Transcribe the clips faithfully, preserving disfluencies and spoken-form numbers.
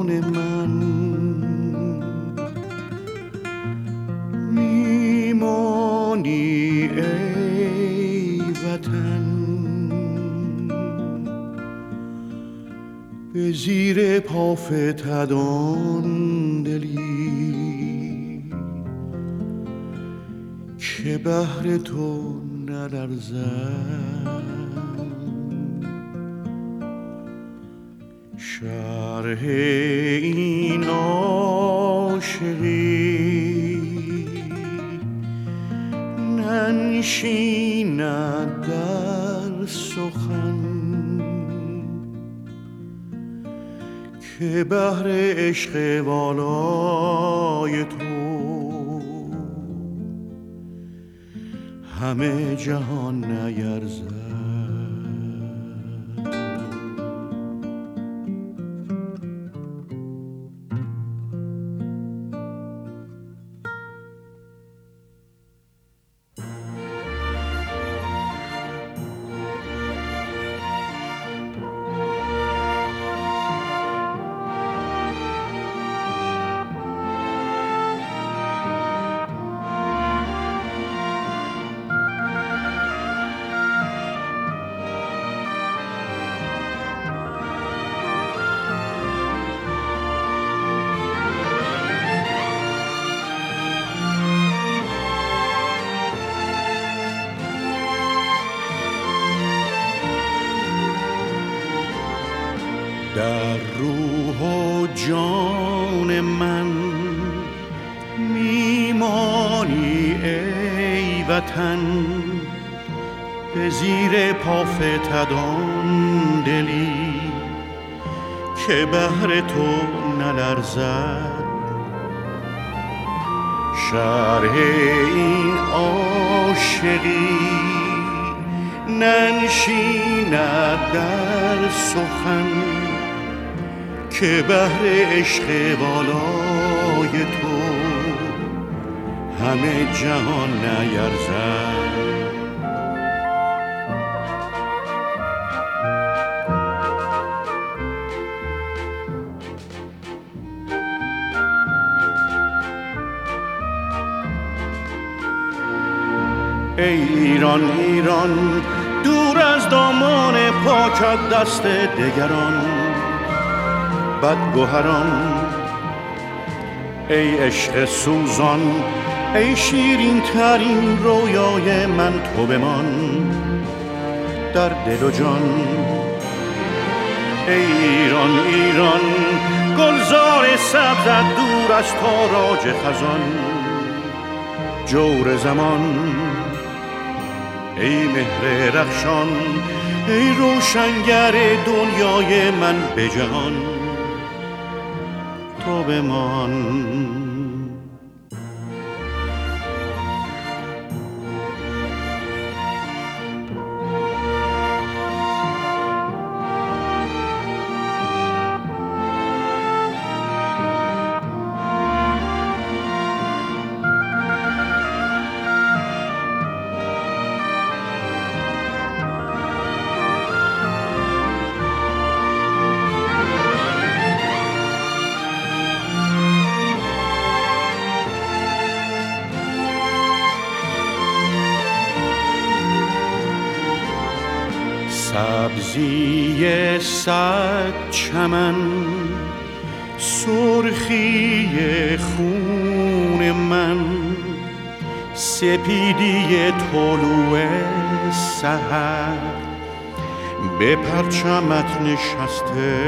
جان من میمانی ای وطن، به زیر پافتدان دلی که بهر تو نلرزد. شرح این عاشقی ننشیند در سخن، که بهر عشق والای تو همه جهان نیرزد. در روح و جان من میمانی ای وطن، به زیر پافتدان دلی که بهر تو نلرزد. شرح این عاشقی ننشیند در سخن، که بهر عشق والای تو همه جهان نیرزد. ای ایران ایران دور از دامان پاکت دست دگران بدگوهران، ای عشق سوزان ای شیرین ترین رویای من، تو بمان در دل و جان. ای ایران ایران گلزار سبزت دور از تاراج خزان، جور زمان ای مهر رخشان ای روشنگر دنیای من به جهان، تو بمان. سبزی صد چمن سرخی خون من، سپیدی طلوع سحر به پرچمت نشسته.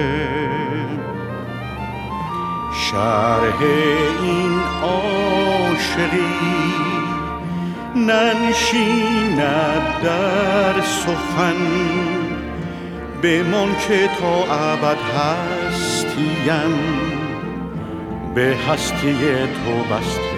شرح این عاشقی ننشیند در سخن، بمان که تا ابد هستیم به هستی تو بسته.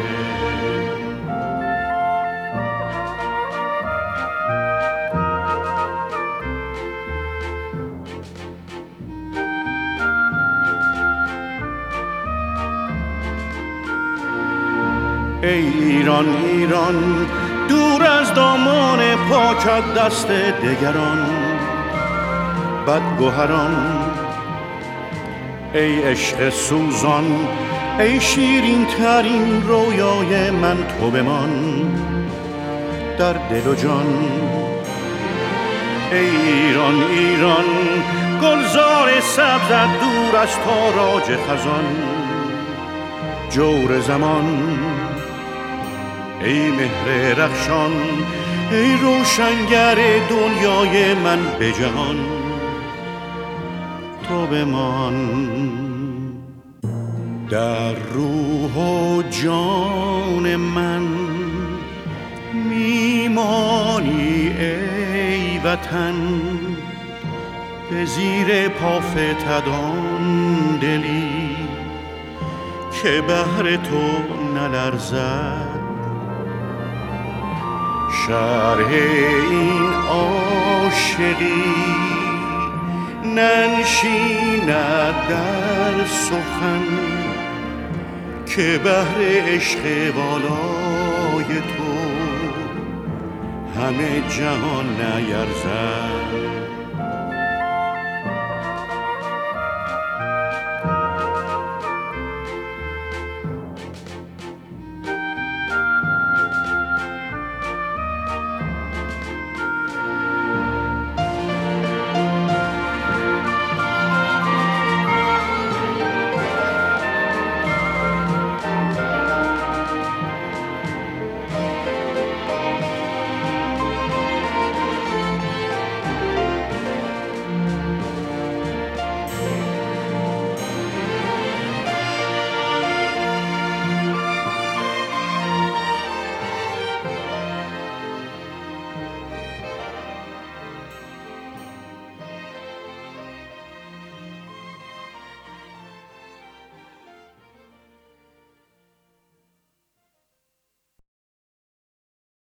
ای ایران ایران دور از دامان پاکت دست دگران بدگوهران، ای عشق سوزان، ای شیرین ترین رویای من، تو بمان در دل و جان. ای ایران ایران، گلزار سبزت دور از تاراج خزان. جور زمان، ای مهر رخشان، ای روشنگر دنیای من به جهان، تو بمان در روح و جان من. میمانی ای وطن به زیر پا فتدان دلی که بهر تو نلرزد. شرح این عاشقی ننشیند در سخن که بهر عشق والای تو همه جهان نیرزد.